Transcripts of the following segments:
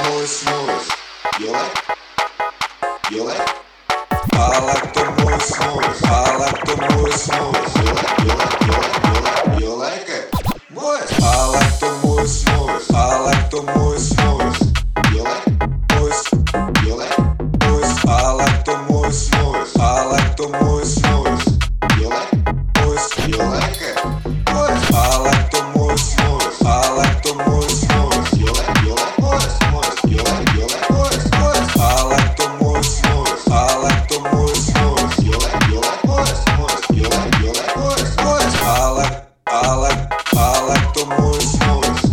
moist, moist. You like? You like? I like the moist, moist. I like the moist, moist. You like? You like? You like? You like? You like it? Moist. I like the moist, moist. I like the moist, moist. You like? Moist. You like? Moist. I like the moist, moist. I like the moist, moist. You like? Moist. You like it? Moist. I like the moist, moist. I like the moist, moist. You like? You like? Moist, moist. You like? You like? Moist, moist. I like the moist, moist. I like the moist, moist. You like? You like? Moist, moist. You like? You like? Moist, moist. I like the moist, moist.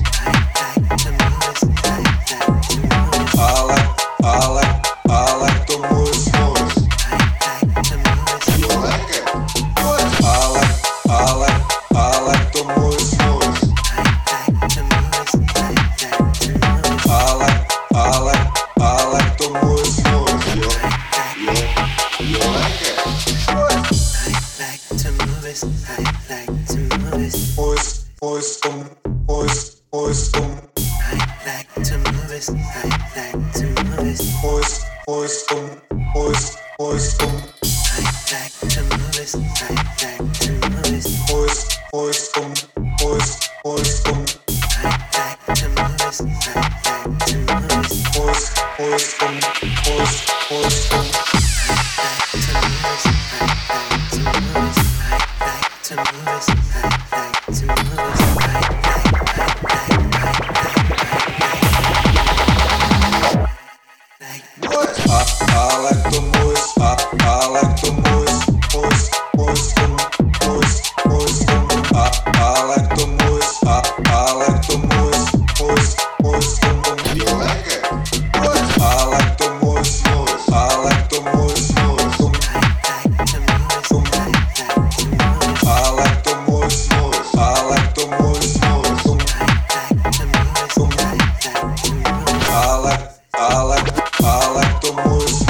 I like the moist, moist. You like it? Moist. I like the moist, moist. I like the moist, moist. You like it? Moist, moist, moist, moist, moist, moist, moist, moist, I like the moist, I like the moist, moist, moist, moist, moist. I like the moist, I like the moist, moist, moist. You like it? Moist. I like the moist, moist. I like the moist, moist. I like the moist, moist. I like the moist, moist. I like the moist.